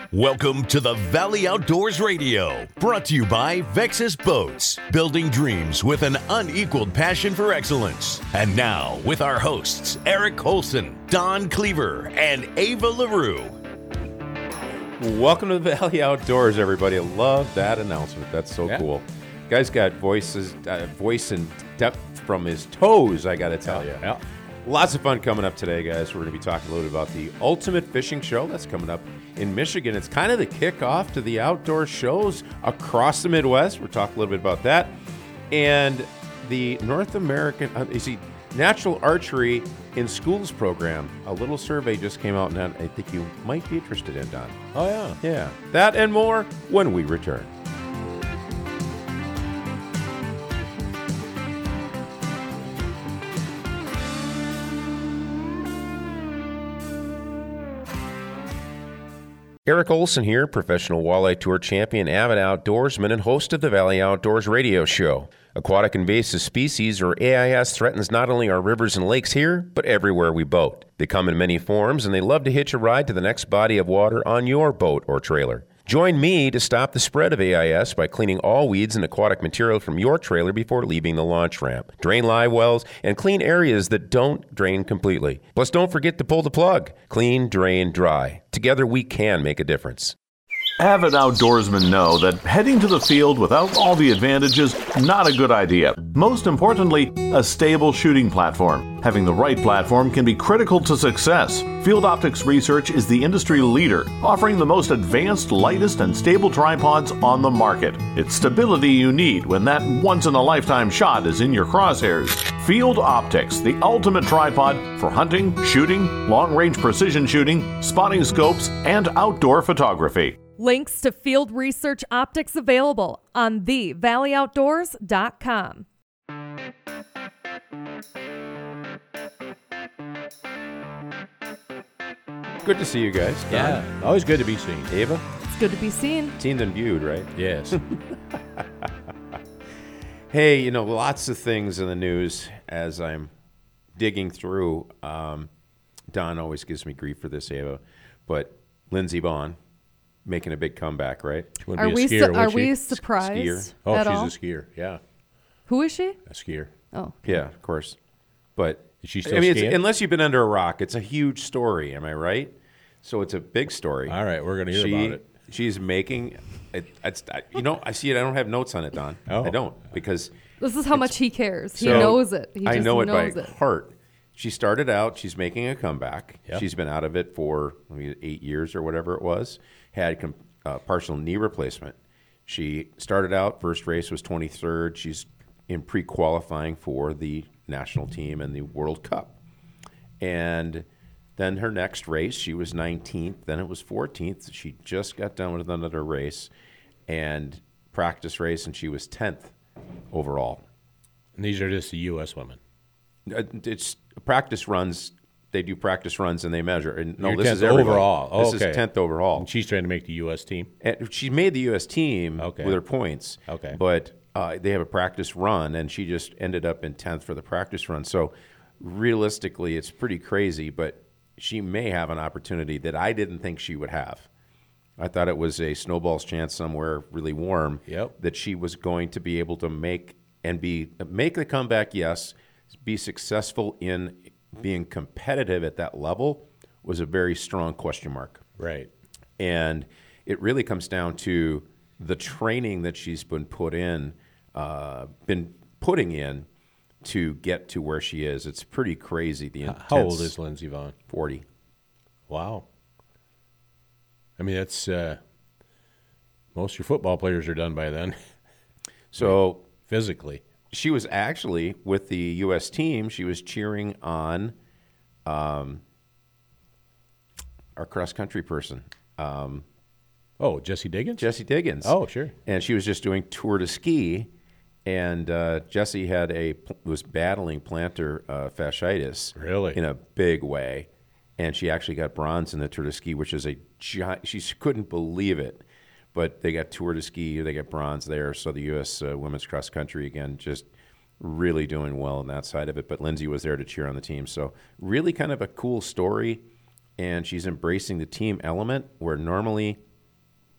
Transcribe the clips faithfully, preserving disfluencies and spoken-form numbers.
Welcome to the Valley Outdoors Radio, brought to you by Vexus Boats, building dreams with an unequaled passion for excellence. And now, with our hosts, Eric Holson, Don Cleaver, and Ava LaRue. Welcome to the Valley Outdoors, everybody. I love that announcement. That's so yeah. cool. Guy's got voices, uh, voice and depth from his toes, I got to tell you. Yeah. Lots of fun coming up today, guys. We're going to be talking a little bit about the Ultimate Fishing Show that's coming up in Michigan. It's kind of the kickoff to the outdoor shows across the Midwest. We'll talk a little bit about that. And the North American, uh, you see, Natural Archery in Schools program. A little survey just came out, and I think you might be interested in, Don. Oh, yeah. Yeah. That and more when we return. Eric Olson here, professional walleye tour champion, avid outdoorsman, and host of the Valley Outdoors Radio Show. Aquatic invasive species, or A I S, threatens not only our rivers and lakes here, but everywhere we boat. They come in many forms, and they love to hitch a ride to the next body of water on your boat or trailer. Join me to stop the spread of A I S by cleaning all weeds and aquatic material from your trailer before leaving the launch ramp. Drain live wells and clean areas that don't drain completely. Plus, don't forget to pull the plug. Clean, drain, dry. Together, we can make a difference. Avid outdoorsmen know that heading to the field without all the advantages, not a good idea. Most importantly, a stable shooting platform. Having the right platform can be critical to success. Field Optics Research is the industry leader, offering the most advanced, lightest, and stable tripods on the market. It's stability you need when that once-in-a-lifetime shot is in your crosshairs. Field Optics, the ultimate tripod for hunting, shooting, long-range precision shooting, spotting scopes, and outdoor photography. Links to Field Research Optics available on the valley outdoors dot com. Good to see you guys. Don. Yeah, always good to be seen. Ava? It's good to be seen. Seen and viewed, right? Yes. Hey, you know, lots of things in the news as I'm digging through. Um, Don always gives me grief for this, Ava, but Lindsey Vonn making a big comeback, right? She Are be a we skier, su- are would she? we surprised Skier. Oh, at she's all? a skier. Yeah, Who is she? a skier. Oh, Yeah, of course. But Is she still I mean, it's, skiing? unless you've been under a rock, it's a huge story. Am I right? So it's a big story. All right, we're going to hear she, about it. She's making it. It's, I, you know, I see it. I don't have notes on it, Don. Oh. I don't because this is how much he cares. He so knows it. He I just know it knows by it. heart. She started out. She's making a comeback. Yep. She's been out of it for maybe eight years or whatever it was. Had com- uh, partial knee replacement. She started out. First race was twenty-third. She's in pre-qualifying for the national team and the World Cup. And then her next race, she was nineteenth. Then it was fourteenth. She just got done with another race and practice race, and she was tenth overall. And these are just the U S women. Uh, It's practice runs. They do practice runs and they measure. And no, You're this is tenth everybody. overall. Oh, this okay. is tenth overall. And she's trying to make the U S team. And she made the U S team Okay. with her points. Okay. But uh, they have a practice run, and she just ended up in tenth for the practice run. So realistically, it's pretty crazy, but she may have an opportunity that I didn't think she would have. I thought it was a snowball's chance somewhere really warm Yep. that she was going to be able to make and be make the comeback, yes, be successful in being competitive at that level was a very strong question mark. Right. And it really comes down to the training that she's been put in, uh, been putting in to get to where she is. It's pretty crazy. The intense, How old is Lindsey Vonn? forty. Wow. I mean, that's uh, most of your football players are done by then, So physically. she was actually with the U S team. She was cheering on um, our cross country person, um, Oh, Jesse Diggins? Jesse Diggins. Oh, sure. And she was just doing tour de ski, and uh, Jesse had a was battling plantar uh, fasciitis, Really? in a big way, and she actually got bronze in the tour de ski, which is a giant. She couldn't believe it, but they got tour de ski, they got bronze there. So the U S uh, women's cross country again just really doing well on that side of it. But Lindsey was there to cheer on the team, so really kind of a cool story, and she's embracing the team element where normally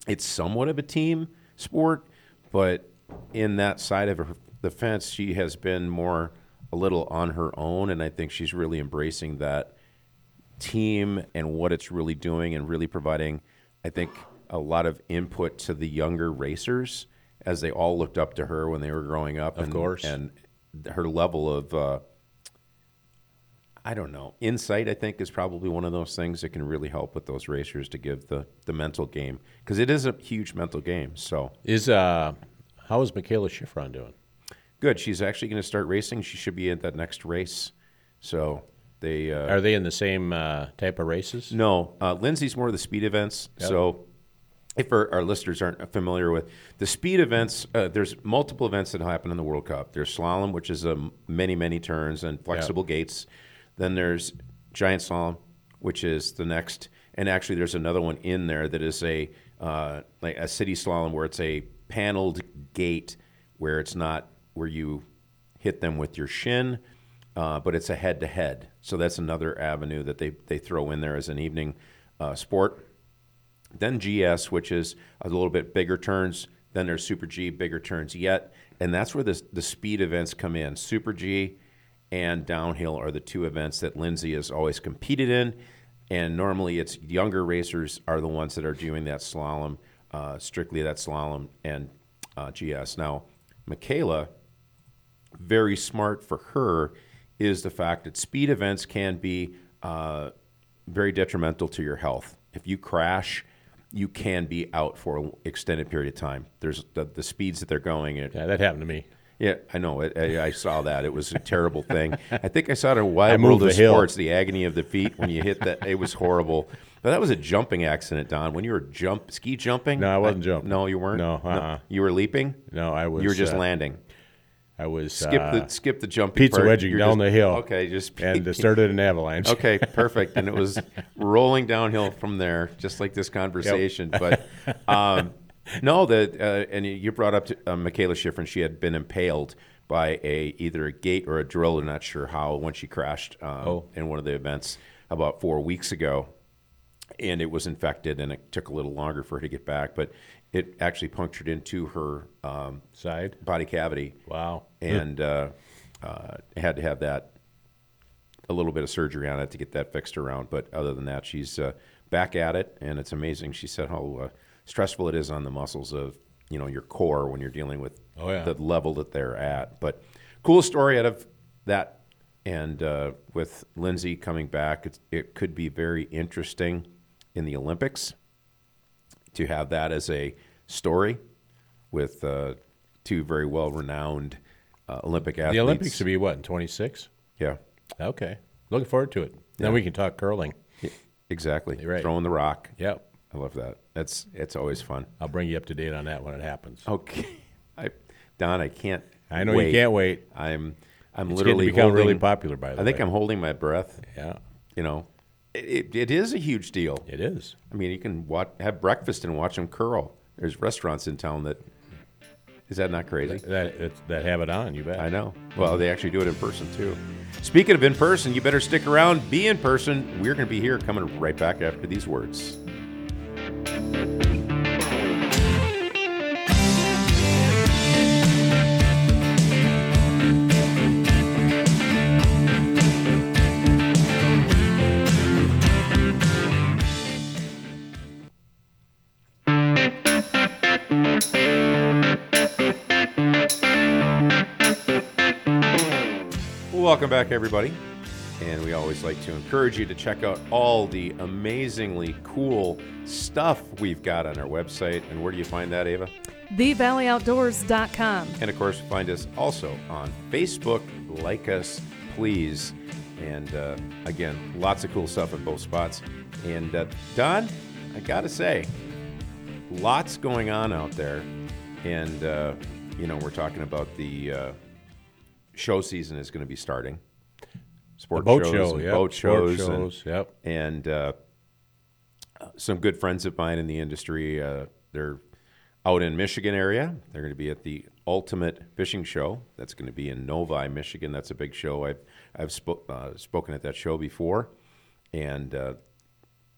it's somewhat of a team sport, but in that side of her, the fence, she has been more a little on her own, and I think she's really embracing that team and what it's really doing and really providing, I think, a lot of input to the younger racers as they all looked up to her when they were growing up. Of and, course. And her level of, uh, I don't know, insight, I think, is probably one of those things that can really help with those racers to give the, the mental game, because it is a huge mental game. So Is uh, how is Michaela Schifrin doing? good. She's actually going to start racing. She should be at that next race. So they uh, Are they in the same uh, type of races? no. Uh, Lindsay's more of the speed events. Yep. So if our, our listeners aren't familiar with the speed events, uh, there's multiple events that happen in the World Cup. There's slalom, which is um, many, many turns and flexible gates. Then there's giant slalom, which is the next. And actually, there's another one in there that is a uh, like a city slalom where it's a paneled gate where it's not where you hit them with your shin, uh, but it's a head-to-head. So that's another avenue that they, they throw in there as an evening uh, sport. Then G S, which is a little bit bigger turns. Then there's Super G, bigger turns yet. And that's where the, the speed events come in. Super G and downhill are the two events that Lindsay has always competed in. And normally it's younger racers are the ones that are doing that slalom, uh, strictly that slalom and uh, G S. Now, Michaela, very smart for her, is the fact that speed events can be uh, very detrimental to your health. If you crash, you can be out for an extended period of time. There's the, the speeds that they're going at. Yeah, that happened to me. Yeah, I know. It, I, I saw that. It was a terrible thing. I think I saw it in Wild I moved World of the hill. Sports, the agony of the feet when you hit that. It was horrible. But that was a jumping accident, Don. When you were jump ski jumping. No, I wasn't jumping. No, you weren't. No, uh-uh. You were leaping. No, I was. You were just uh, landing. I was Skip uh, the skip the jumping. pizza part. wedging You're down just- the hill. Okay, just and it started an avalanche. Okay, perfect. And it was rolling downhill from there, just like this conversation. But um, no, the uh, and you brought up to, uh, Michaela Schifrin. She had been impaled by a either a gate or a drill. I'm not sure how when she crashed um, Oh. in one of the events about four weeks ago, and it was infected, and it took a little longer for her to get back. But it actually punctured into her um, Side. body cavity. Wow. And uh, uh, had to have that a little bit of surgery on it to get that fixed around. But other than that, she's uh, back at it, and it's amazing. She said how uh, stressful it is on the muscles of you know your core when you're dealing with Oh, yeah. the level that they're at. But cool story out of that, and uh, with Lindsay coming back, it's, it could be very interesting in the Olympics to have that as a story with uh, two very well-renowned uh, Olympic athletes. The Olympics will be what, in twenty-six? Yeah, Okay. Looking forward to it. Then Yeah. we can talk curling. exactly. You're right. Throwing the rock. Yep. I love that. That's it's always fun. I'll bring you up to date on that when it happens. Okay, I, Don, I can't. I know wait. you can't wait. I'm. I'm It's literally getting to become holding, really popular, by the I think way. I'm holding my breath. Yeah, You know, it, it, it is a huge deal. it is. I mean, you can watch, have breakfast and watch them curl. There's restaurants in town that. Is that not crazy? That it's, that have it on, you bet. I know. Well, they actually do it in person, too. Speaking of in person, you better stick around, be in person. We're going to be here coming right back after these words. Welcome back, everybody. And we always like to encourage you to check out all the amazingly cool stuff we've got on our website. And where do you find that, Ava? the valley outdoors dot com. And of course, find us also on Facebook. Like us, please. And uh, again, lots of cool stuff in both spots. And uh, Don, I got to say, lots going on out there. And, uh, you know, we're talking about the uh, show season is going to be starting. Sport The boat shows show, and yep. boat Sport shows. shows, and, yep. And uh, some good friends of mine in the industry, uh, they're out in Michigan area. They're going to be at the Ultimate Fishing Show. That's going to be in Novi, Michigan. That's a big show. I've I've spo- uh, spoken at that show before, and uh,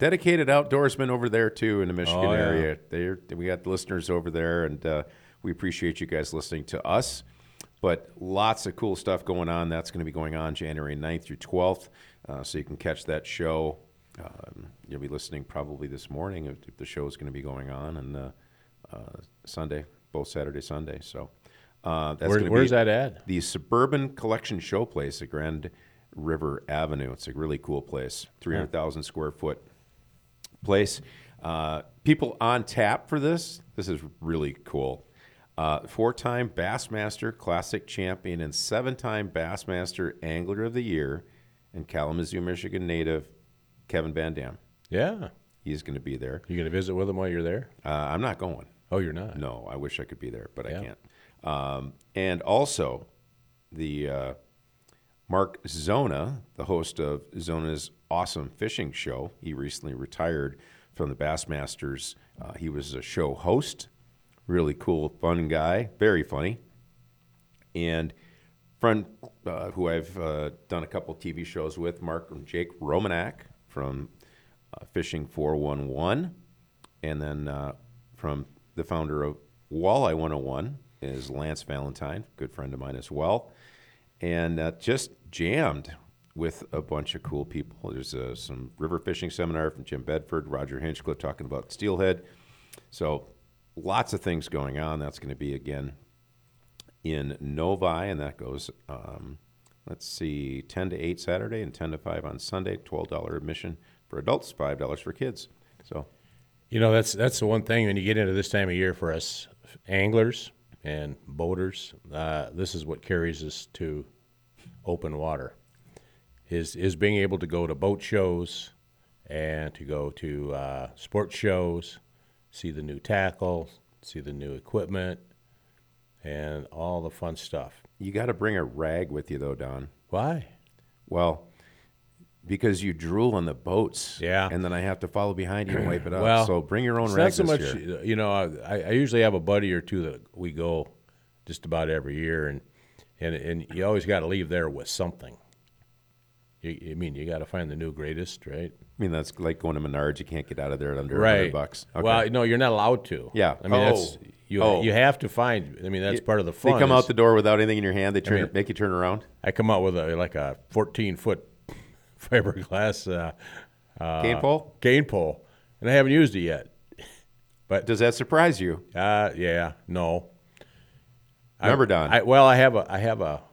dedicated outdoorsmen over there too in the Michigan Oh, yeah. area. They're, we got listeners over there, and uh, we appreciate you guys listening to us. But lots of cool stuff going on. That's going to be going on January ninth through twelfth, uh, so you can catch that show. Um, you'll be listening probably this morning if, if the show is going to be going on, and uh, uh, Sunday, both Saturday, Sunday. So uh, that's Where, gonna where's be that at? the Suburban Collection Showplace at Grand River Avenue. It's a really cool place, three hundred thousand square foot place. Uh, people on tap for this. This is really cool. Uh, four-time Bassmaster Classic champion and seven-time Bassmaster Angler of the Year and Kalamazoo, Michigan native Kevin Van Dam. Yeah. He's going to be there. You going to visit with him while you're there? Uh, I'm not going. Oh, you're not? No, I wish I could be there, but Yeah. I can't. Um, and also, the uh, Mark Zona, the host of Zona's Awesome Fishing Show, he recently retired from the Bassmasters. Uh, he was a show host, really cool, fun guy, very funny, and friend uh, who I've uh, done a couple T V shows with, Mark and Jake Romanak from uh, Fishing four one one, and then uh, from the founder of Walleye one oh one is Lance Valentine, good friend of mine as well, and uh, just jammed with a bunch of cool people. There's uh, some river fishing seminar from Jim Bedford, Roger Hinchcliffe talking about steelhead. So lots of things going on. That's going to be, again, in Novi, and that goes, um, let's see, ten to eight Saturday and ten to five on Sunday, twelve dollars admission for adults, five dollars for kids. So, You know, that's that's the one thing when you get into this time of year for us anglers and boaters, uh, this is what carries us to open water, is is being able to go to boat shows and to go to uh, sports shows, see the new tackle, see the new equipment, and all the fun stuff. you got to bring a rag with you, though, Don. Why? Well, because you drool on the boats. Yeah. And then I have to follow behind you and wipe it up. Well, so bring your own it's rag not so this much, year. you know, I, I usually have a buddy or two that we go just about every year, and and, and you always got to leave there with something. You, I mean, you got to find the new greatest, right? I mean, that's like going to Menards. You can't get out of there at under a Right. hundred bucks. Okay. Well, no, you're not allowed to. Yeah. I mean, Oh. that's you. Oh. You have to find. I mean, that's part of the fun. They come is out the door without anything in your hand. They turn, mean- make you turn around. I come out with a like a fourteen foot fiberglass uh, uh, Cane pole? cane pole, and I haven't used it yet. But Does that surprise you? uh, yeah, no. Remember, I, Don. I, well, I have a, I have a,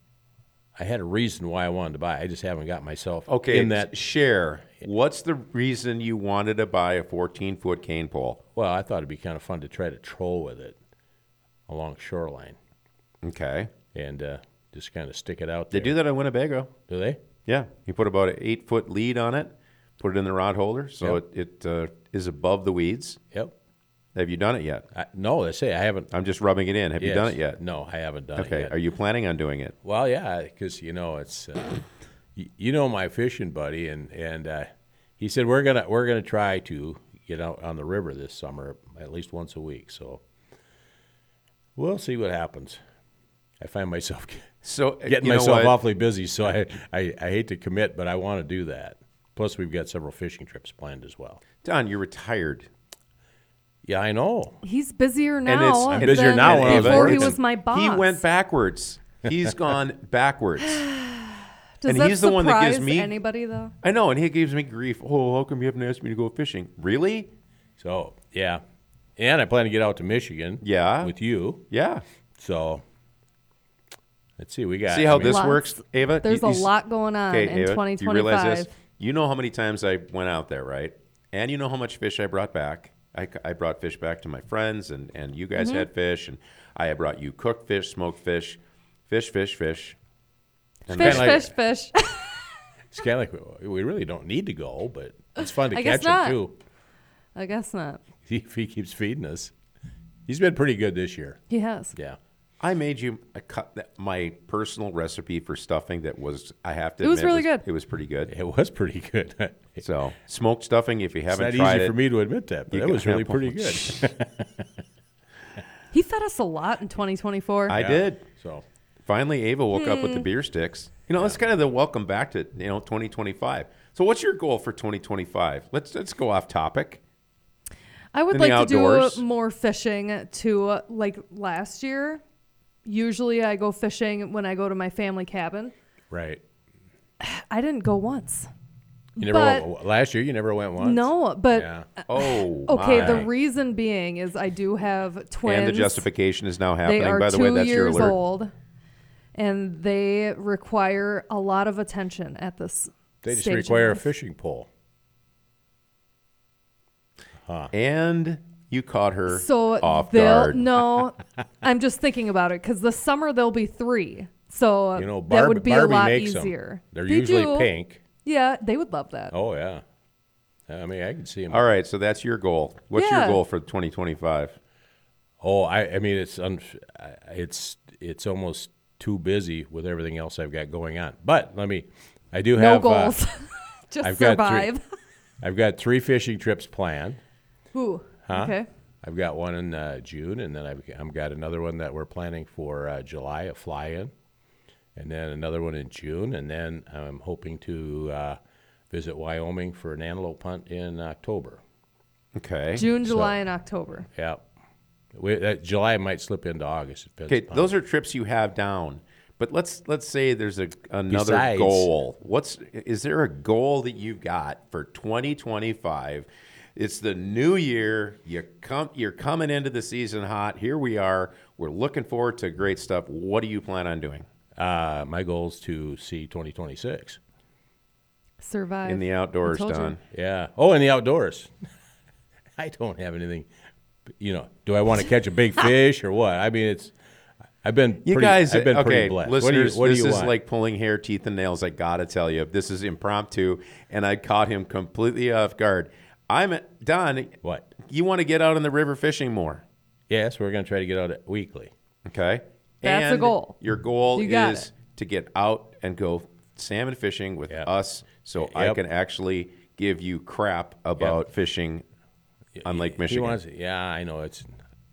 I had a reason why I wanted to buy it. I just haven't got myself Okay, in that. share. What's the reason you wanted to buy a fourteen-foot cane pole? Well, I thought it'd be kind of fun to try to troll with it along shoreline Okay. and uh, just kind of stick it out They there. do that on Winnebago. Do they? Yeah. You put about an eight-foot lead on it, put it in the rod holder, so Yep. it, it uh, is above the weeds. Yep. Have you done it yet? I, no, they say I haven't. I'm just rubbing it in. Have you done Yes. it yet? No, I haven't done it Okay. yet. Are you planning on doing it? Well, yeah, because you know it's, uh, you, you know my fishing buddy, and and uh, he said we're gonna we're gonna try to get out on the river this summer at least once a week. So we'll see what happens. I find myself So getting you know myself what? awfully busy, so I, I I hate to commit, but I want to do that. Plus, we've got several fishing trips planned as well. Don, you're retired. Yeah, I know. He's busier And now. it's- I'm busier than now when I was before he working. was my boss. He went backwards. He's gone backwards. Does and that he's the one that gives surprise me- anybody though? I know, and he gives me grief. Oh, how come you haven't asked me to go fishing? Really? So yeah, and I plan to get out to Michigan. Yeah. with you. Yeah. So let's see. We got. See how I mean, this Lots. works, Ava? There's You- a you s- lot going on Okay, in Ava, twenty do you realize twenty-five. this? You know how many times I went out there, right? And you know how much fish I brought back. I, I brought fish back to my friends, and, and you guys Mm-hmm. had fish, and I had brought you cooked fish, smoked fish, fish, fish, fish. And Fish, kinda like- fish, fish. It's kind of like we- we really don't need to go, but it's fun to I guess catch him not. too. I guess not. If he keeps feeding us, he's been pretty good this year. He has. Yeah. I made you a cut that, my personal recipe for stuffing that was, I have to It was admit, really good. It was pretty good. It was pretty good. It's So smoked stuffing, if you haven't not tried easy it. for me to admit that, but you it was got- really pretty good. He fed us a lot in twenty twenty-four. I Yeah. did. So Finally, Ava woke up with the Hmm. beer sticks. You know, it's kind of the welcome back to, you know, twenty twenty-five. So what's your goal for twenty twenty-five? Let's let's go off topic. I would In the like to outdoors. do more fishing too. uh, Like last year, usually I go fishing when I go to my family cabin. Right. I didn't go once. You never But- went, last year you never went once? No, but Yeah. Oh, okay. my. The reason being is I do have twins. And the justification is now happening. They are By the two way, that's your years alert. old, and they require a lot of attention at this. They just stage in require a life. fishing pole. And you caught her So off they'll guard. no. I'm just thinking about it because the summer there'll be three, so You know, that Barb, would be Barbie a lot makes 'em. easier. They're They usually do. pink. Yeah, they would love that. Oh, yeah. I mean, I can see them. All right, so that's your goal. What's Yeah. your goal for twenty twenty-five? Oh, I, I mean, it's un, it's it's almost too busy with everything else I've got going on. But let me, I do No have uh, goals, just I've got three- survive. I've got three fishing trips planned. Ooh, Huh? okay. I've got one in uh, June, and then I've, I've got another one that we're planning for uh, July, a fly-in, and then another one in June, and then I'm hoping to uh, visit Wyoming for an antelope hunt in October. Okay. June, July, and October. Yeah, we, that July might slip into August. It depends Okay, upon- those are trips you have down. But let's let's say there's a another Besides- goal. What's is there a goal that you've got for twenty twenty-five? It's the new year. You come you're coming into the season hot. Here we are. We're looking forward to great stuff. What do you plan on doing Uh, my goal is to see twenty twenty-six. Survive in the outdoors, I told you. Don? Yeah. Oh, in the outdoors. I don't have anything. You know, do I want to catch a big fish or what? I mean, it's. I've been. You pretty, guys, I've been okay, pretty blessed. listeners, what do you, what this do you is want? like pulling hair, teeth, and nails. I gotta tell you, this is impromptu, and I caught him completely off guard. I'm Don. What? You want to get out in the river fishing more? Yes, we're going to try to get out weekly. Okay, That's a and goal. Your goal You got is it. to get out and go salmon fishing with Yep. us, so I Yep. can actually give you crap about fishing on Lake He Michigan. wants. Yeah, I know it's.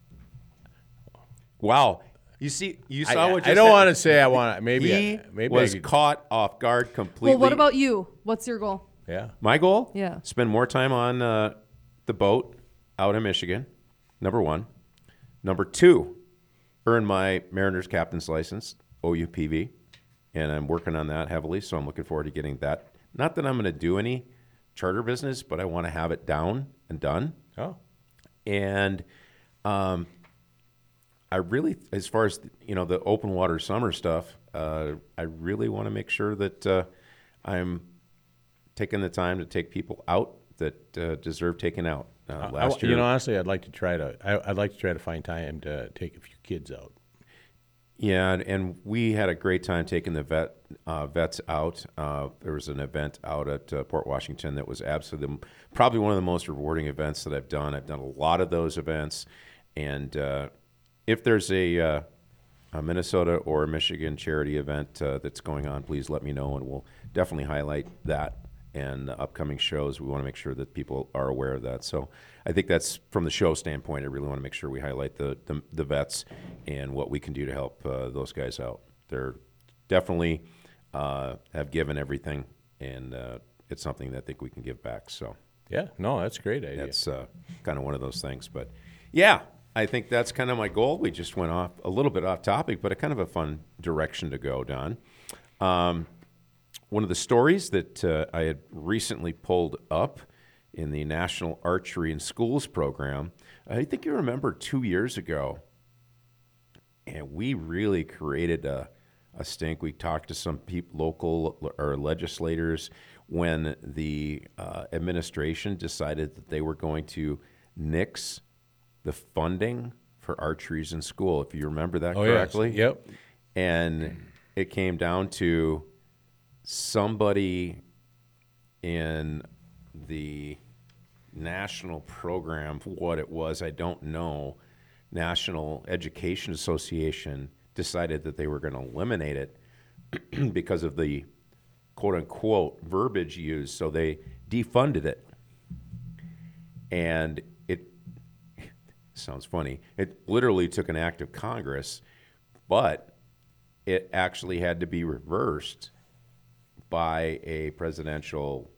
Wow, you see, you I, saw what I just don't happened? want to say I want. Maybe. He I, maybe was I could, caught off guard completely. Well, what about you? What's your goal? Yeah. My goal? Yeah. Spend more time on uh, the boat out in Michigan, number one. Number two, earn my Mariners captain's license, O U P V, and I'm working on that heavily, so I'm looking forward to getting that. Not that I'm going to do any charter business, but I want to have it down and done. Oh. And um, I really, as far as, you know, the open water summer stuff, uh, I really want to make sure that uh, I'm taking the time to take people out that uh, deserve taking out. Uh, I- last I, year, you know, honestly, I'd like to try to. I, I'd like to try to find time to take a few kids out. yeah, and, and we had a great time taking the vet uh, vets out. Uh, there was an event out at uh, Port Washington that was absolutely probably one of the most rewarding events that I've done. I've done a lot of those events, and uh, if there's a, uh, a Minnesota or a Michigan charity event uh, that's going on, please let me know, and we'll definitely highlight that and the upcoming shows. We want to make sure that people are aware of that. So I think that's from the show standpoint. I really want to make sure we highlight the the, the vets and what we can do to help uh, those guys out. They're definitely uh, have given everything, and uh, it's something that I think we can give back. So Yeah. No, that's a great idea. that's uh, kind of one of those things. But yeah, I think that's kind of my goal. We just went off a little bit off topic, but a kind of a fun direction to go, Don. Um, one of the stories that uh, I had recently pulled up in the National Archery in Schools program, I think you remember two years ago, and we really created a, a stink. We talked to some people, local or legislators, when the uh, administration decided that they were going to nix the funding for archeries in school, if you remember that Oh, yes. correctly. Yep. And it came down to somebody in the national program, what it was, I don't know, National Education Association decided that they were going to eliminate it because of the quote-unquote verbiage used, so they defunded it. And it sounds funny. It literally took an act of Congress, but it actually had to be reversed by a presidential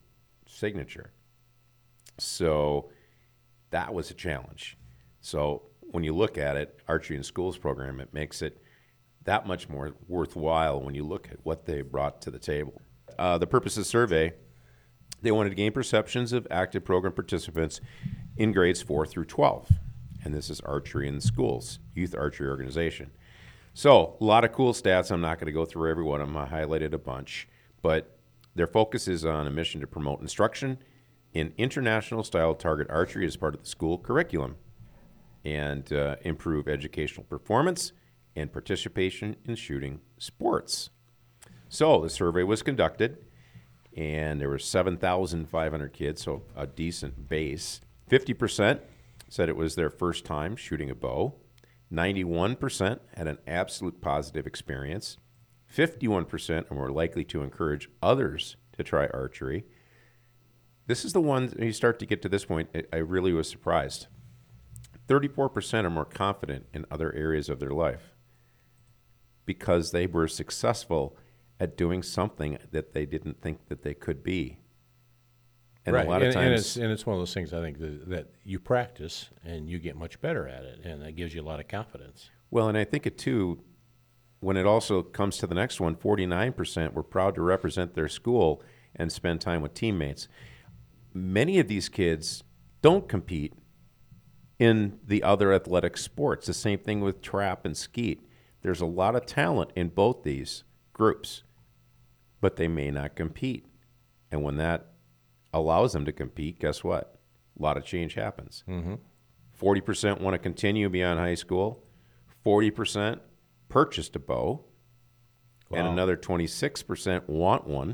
signature. So that was a challenge. So when you look at it, Archery in Schools program, it makes it that much more worthwhile when you look at what they brought to the table. Uh, the purpose of the survey, they wanted to gain perceptions of active program participants in grades four through twelve. And this is Archery in Schools, youth archery organization. So a lot of cool stats. I'm not going to go through every one of them. I highlighted a bunch. But their focus is on a mission to promote instruction in international style target archery as part of the school curriculum and uh, improve educational performance and participation in shooting sports. So the survey was conducted, and there were seven thousand five hundred kids, so a decent base. fifty percent said it was their first time shooting a bow. ninety-one percent had an absolute positive experience. fifty-one percent are more likely to encourage others to try archery. This is the one, when you start to get to this point, I really was surprised. thirty-four percent are more confident in other areas of their life because they were successful at doing something that they didn't think that they could be. And right. a lot and, of times, and it's, and it's one of those things I think that, that you practice and you get much better at it, and that gives you a lot of confidence. well, and I think it too, when it also comes to the next one, forty-nine percent were proud to represent their school and spend time with teammates. Many of these kids don't compete in the other athletic sports. The same thing with trap and skeet. There's a lot of talent in both these groups, but they may not compete. And when that allows them to compete, guess what? A lot of change happens. Mm-hmm. forty percent want to continue beyond high school. forty percent purchased a bow. Wow. And another twenty-six percent want one.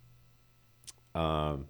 Um,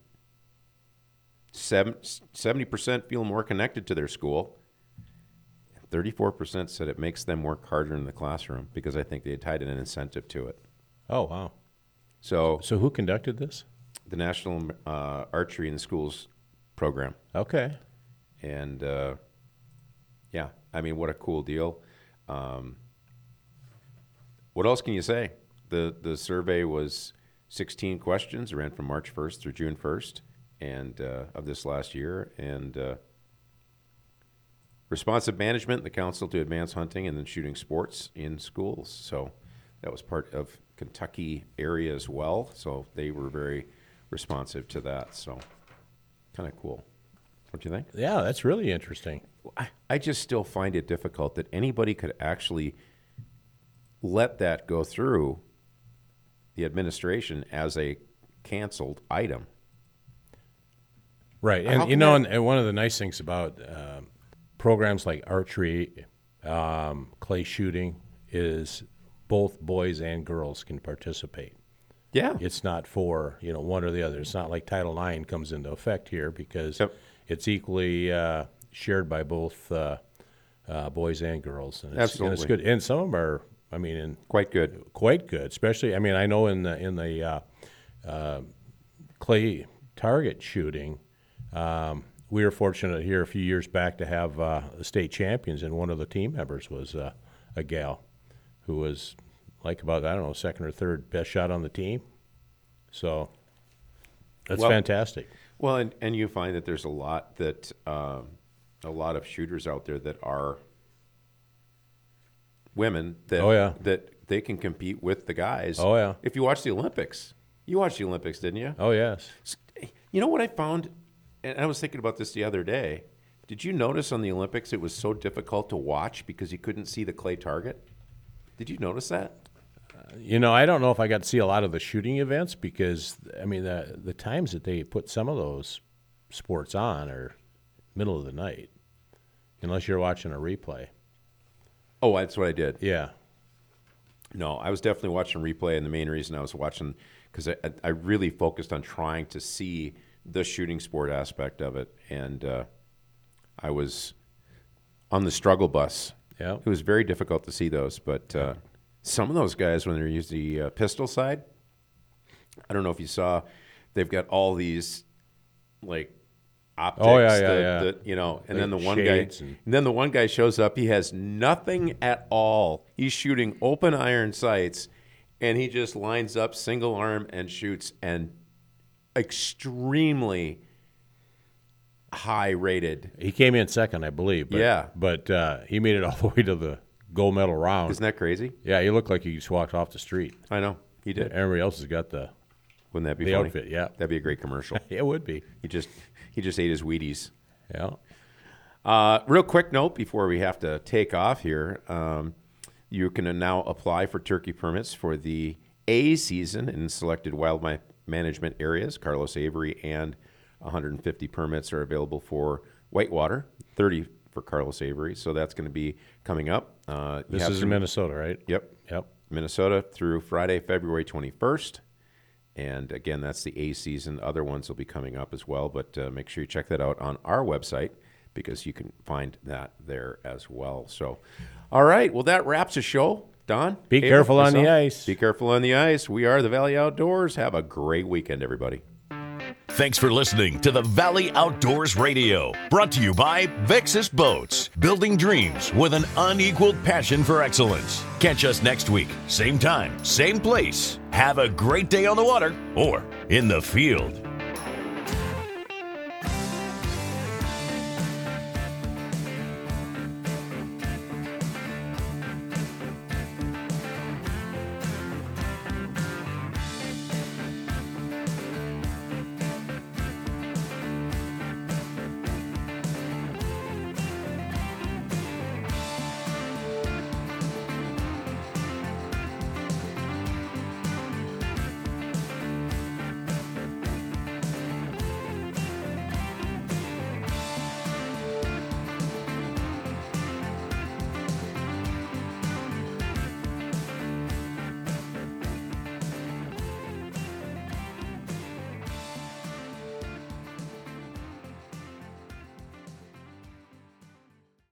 seventy percent feel more connected to their school. thirty-four percent said it makes them work harder in the classroom because I think they tied an incentive to it. Oh, wow. So, So who conducted this? the National uh, Archery in the Schools program. Okay. And, uh, yeah, I mean, what a cool deal. Um, what else can you say? The, the survey was sixteen questions, ran from March first through June first and uh, of this last year. And uh, responsive management, the Council to Advance Hunting and then Shooting Sports in Schools. So that was part of Kentucky area as well. So they were very responsive to that. So kind of cool. Don't you think? Yeah, that's really interesting. I, I just still find it difficult that anybody could actually let that go through the administration as a canceled item. Right. How And, can you know, that- and, and one of the nice things about um, programs like archery, um, clay shooting, is both boys and girls can participate. Yeah. It's not for, you know, one or the other. It's not like Title nine comes into effect here because Yep. it's equally uh, shared by both uh, uh, boys and girls. And it's, and it's Absolutely. good. And some of them are, I mean, in, Quite good. quite good. Especially, I mean, I know in the in the uh, uh, clay target shooting, um, we were fortunate here a few years back to have uh, state champions, and one of the team members was uh, a gal who was like about, I don't know, second or third best shot on the team. So that's Well- fantastic. Well, and, and you find that there's a lot that um, a lot of shooters out there that are women that Oh, yeah. that they can compete with the guys. Oh, yeah. If you watch the Olympics, you watched the Olympics, didn't you? Oh, yes. You know what I found, and I was thinking about this the other day. Did you notice on the Olympics it was so difficult to watch because you couldn't see the clay target? Did you notice that? You know, I don't know if I got to see a lot of the shooting events because, I mean, the the times that they put some of those sports on are middle of the night, unless you're watching a replay. Oh, that's what I did. Yeah. No, I was definitely watching replay, and the main reason I was watching because I, I really focused on trying to see the shooting sport aspect of it, and uh, I was on the struggle bus. Yeah. It was very difficult to see those, but uh, some of those guys, when they're using the uh, pistol side, I don't know if you saw, they've got all these like optics. Oh, yeah, yeah, that, yeah. that, you know, and Like then the one guy, shades and- and then the one guy shows up. He has nothing at all. He's shooting open iron sights, and he just lines up single arm and shoots. And extremely high rated. He came in second, I believe. But, Yeah. But uh, he made it all the way to the gold medal round. Isn't that crazy? Yeah, he looked like he just walked off the street. I know. He did. Everybody else has got the Wouldn't that be the funny? outfit, yeah. That'd be a great commercial. It would be. He just he just ate his Wheaties. Yeah. Uh, real quick note before we have to take off here. Um, you can now apply for turkey permits for the A season in selected wildlife management areas. Carlos Avery, and one hundred fifty permits are available for whitewater, thirty for Carlos Avery. So that's going to be coming up. Uh, you This have is to- in Minnesota, right? Yep. Yep. Minnesota through Friday, February twenty-first. And again, that's the A season. Other ones will be coming up as well, but uh, make sure you check that out on our website because you can find that there as well. So, all right. Well, that wraps the show. Don? Be Caleb, careful on the myself, ice. Be careful on the ice. We are the Valley Outdoors. Have a great weekend, everybody. Thanks for listening to the Valley Outdoors Radio, brought to you by Vexus Boats, building dreams with an unequaled passion for excellence. Catch us next week, same time, same place. Have a great day on the water or in the field.